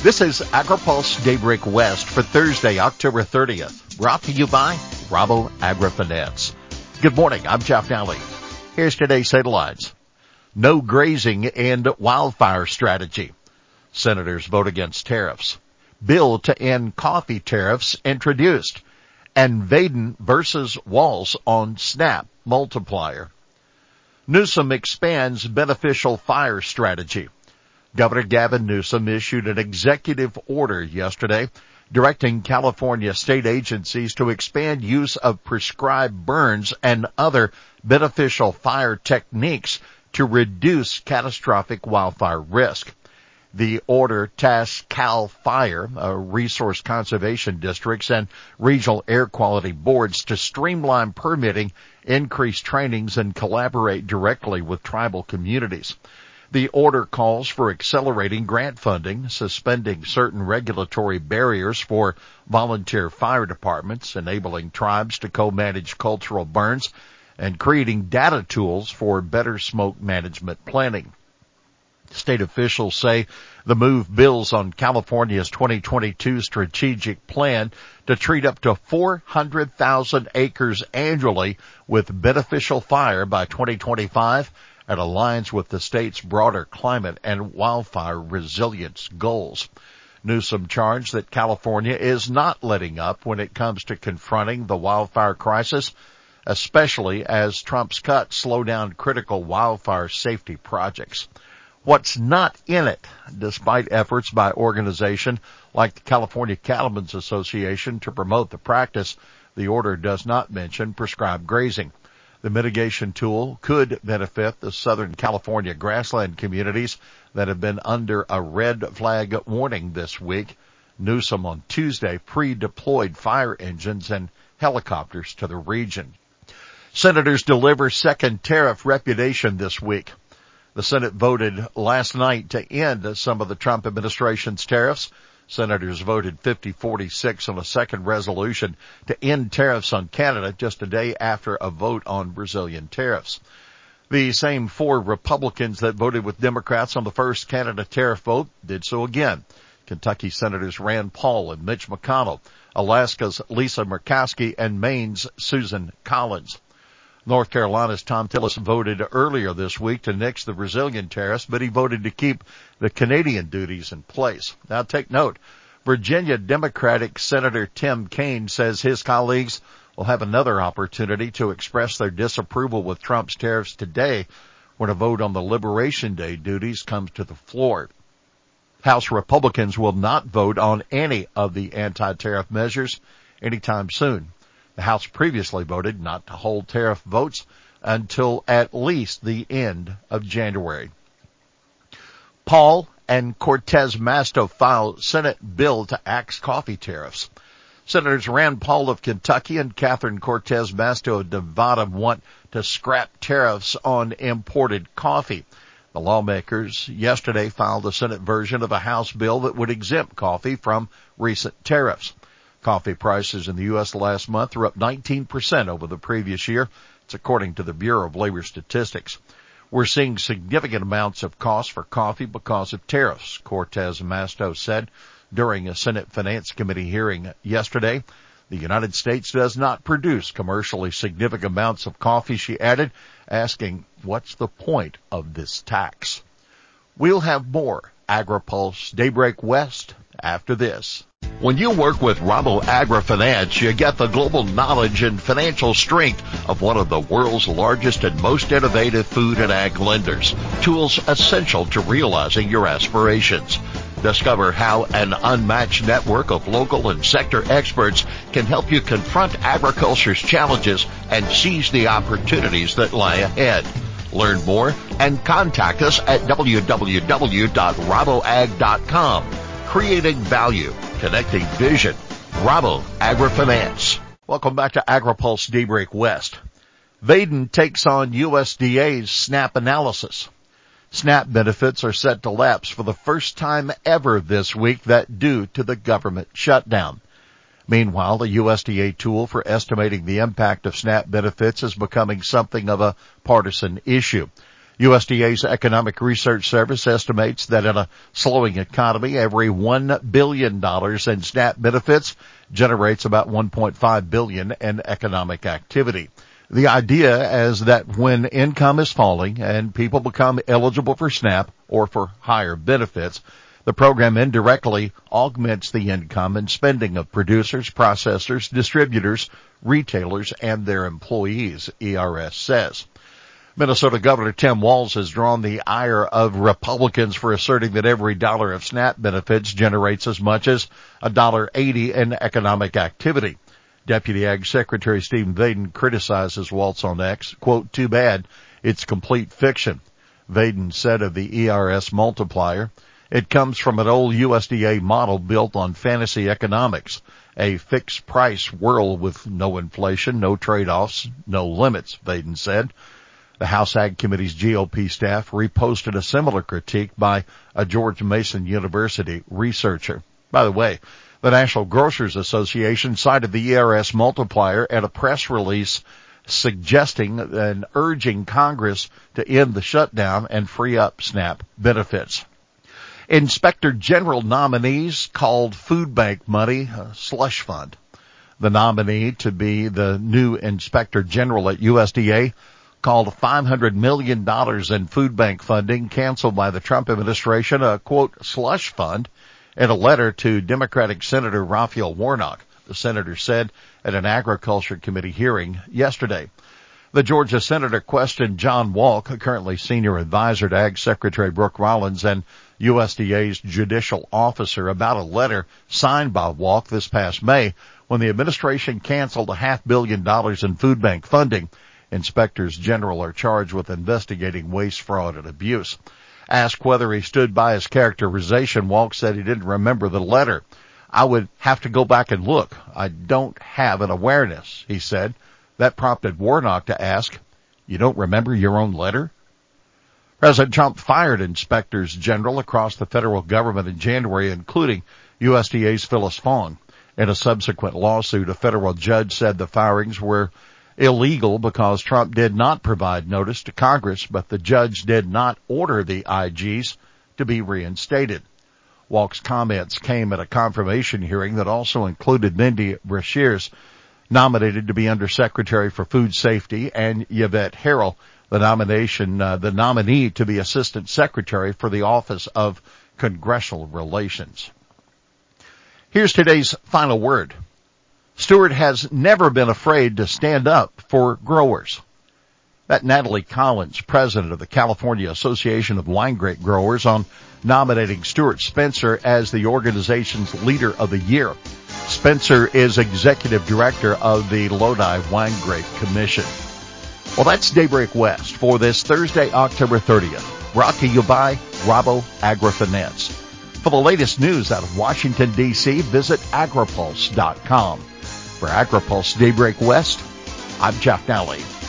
This is AgriPulse Daybreak West for Thursday, October 30th, brought to you by Rabo AgriFinance. Good morning, I'm Jeff Nally. Here's today's headlines. No grazing and wildfire strategy. Senators vote against tariffs. Bill to end coffee tariffs introduced. And Vaden versus Walz on SNAP multiplier. Newsom expands beneficial fire strategy. Governor Gavin Newsom issued an executive order yesterday directing California state agencies to expand use of prescribed burns and other beneficial fire techniques to reduce catastrophic wildfire risk. The order tasks CAL FIRE, resource conservation districts, and regional air quality boards to streamline permitting, increase trainings, and collaborate directly with tribal communities. The order calls for accelerating grant funding, suspending certain regulatory barriers for volunteer fire departments, enabling tribes to co-manage cultural burns, and creating data tools for better smoke management planning. State officials say the move builds on California's 2022 strategic plan to treat up to 400,000 acres annually with beneficial fire by 2025 and aligns with the state's broader climate and wildfire resilience goals. Newsom charged that California is not letting up when it comes to confronting the wildfire crisis, especially as Trump's cuts slow down critical wildfire safety projects. What's not in it, despite efforts by organizations like the California Cattlemen's Association to promote the practice, the order does not mention prescribed grazing. The mitigation tool could benefit the Southern California grassland communities that have been under a red flag warning this week. Newsom on Tuesday pre-deployed fire engines and helicopters to the region. Senators deliver second tariff repudiation this week. The Senate voted last night to end some of the Trump administration's tariffs. Senators voted 50-46 on a second resolution to end tariffs on Canada just a day after a vote on Brazilian tariffs. The same four Republicans that voted with Democrats on the first Canada tariff vote did so again. Kentucky Senators Rand Paul and Mitch McConnell, Alaska's Lisa Murkowski, and Maine's Susan Collins. North Carolina's Tom Tillis voted earlier this week to nix the Brazilian tariffs, but he voted to keep the Canadian duties in place. Now take note, Virginia Democratic Senator Tim Kaine says his colleagues will have another opportunity to express their disapproval with Trump's tariffs today when a vote on the Liberation Day duties comes to the floor. House Republicans will not vote on any of the anti-tariff measures anytime soon. The House previously voted not to hold tariff votes until at least the end of January. Paul and Cortez Masto filed Senate bill to axe coffee tariffs. Senators Rand Paul of Kentucky and Catherine Cortez Masto of Nevada want to scrap tariffs on imported coffee. The lawmakers yesterday filed a Senate version of a House bill that would exempt coffee from recent tariffs. Coffee prices in the U.S. last month are up 19% over the previous year. It's according to the Bureau of Labor Statistics. We're seeing significant amounts of cost for coffee because of tariffs, Cortez Masto said during a Senate Finance Committee hearing yesterday. The United States does not produce commercially significant amounts of coffee, she added, asking, what's the point of this tax? We'll have more AgriPulse Daybreak West after this. When you work with Rabo AgriFinance, you get the global knowledge and financial strength of one of the world's largest and most innovative food and ag lenders. Tools essential to realizing your aspirations. Discover how an unmatched network of local and sector experts can help you confront agriculture's challenges and seize the opportunities that lie ahead. Learn more and contact us at www.raboag.com. Creating value, connecting vision. Rabo AgriFinance. Welcome back to AgriPulse Daybreak West. Vaden takes on USDA's SNAP analysis. SNAP benefits are set to lapse for the first time ever this week, that due to the government shutdown. Meanwhile, the USDA tool for estimating the impact of SNAP benefits is becoming something of a partisan issue. USDA's Economic Research Service estimates that in a slowing economy, every $1 billion in SNAP benefits generates about $1.5 billion in economic activity. The idea is that when income is falling and people become eligible for SNAP or for higher benefits, the program indirectly augments the income and spending of producers, processors, distributors, retailers, and their employees, ERS says. Minnesota Governor Tim Walz has drawn the ire of Republicans for asserting that every dollar of SNAP benefits generates as much as $1.80 in economic activity. Deputy Ag Secretary Stephen Vaden criticizes Walz on X, quote, "Too bad, it's complete fiction." Vaden said of the ERS multiplier, "It comes from an old USDA model built on fantasy economics, a fixed price world with no inflation, no trade-offs, no limits," Vaden said. The House Ag Committee's GOP staff reposted a similar critique by a George Mason University researcher. By the way, the National Grocers Association cited the ERS multiplier at a press release suggesting and urging Congress to end the shutdown and free up SNAP benefits. Inspector General nominees called food bank money a slush fund. The nominee to be the new Inspector General at USDA called $500 million in food bank funding canceled by the Trump administration a, quote, slush fund in a letter to Democratic Senator Raphael Warnock, the senator said at an Agriculture Committee hearing yesterday. The Georgia senator questioned John Walk, currently senior advisor to Ag Secretary Brooke Rollins and USDA's judicial officer, about a letter signed by Walk this past May when the administration canceled $500 million in food bank funding. Inspectors general are charged with investigating waste, fraud, and abuse. Asked whether he stood by his characterization, Walk said he didn't remember the letter. "I would have to go back and look. I don't have an awareness," he said. That prompted Warnock to ask, "You don't remember your own letter?" President Trump fired inspectors general across the federal government in January, including USDA's Phyllis Fong. In a subsequent lawsuit, a federal judge said the firings were illegal because Trump did not provide notice to Congress, but the judge did not order the IGs to be reinstated. Walk's comments came at a confirmation hearing that also included Mindy Brashears, nominated to be Undersecretary for Food Safety, and Yvette Harrell, the nominee to be Assistant Secretary for the Office of Congressional Relations. Here's today's final word. Stewart has never been afraid to stand up for growers. That Natalie Collins, president of the California Association of Wine Grape Growers, on nominating Stuart Spencer as the organization's Leader of the Year. Spencer is executive director of the Lodi Wine Grape Commission. Well, that's Daybreak West for this Thursday, October 30th. Brought to you by Rabo AgriFinance. For the latest news out of Washington, D.C., visit agripulse.com. For AgriPulse Daybreak West, I'm Jeff Nally.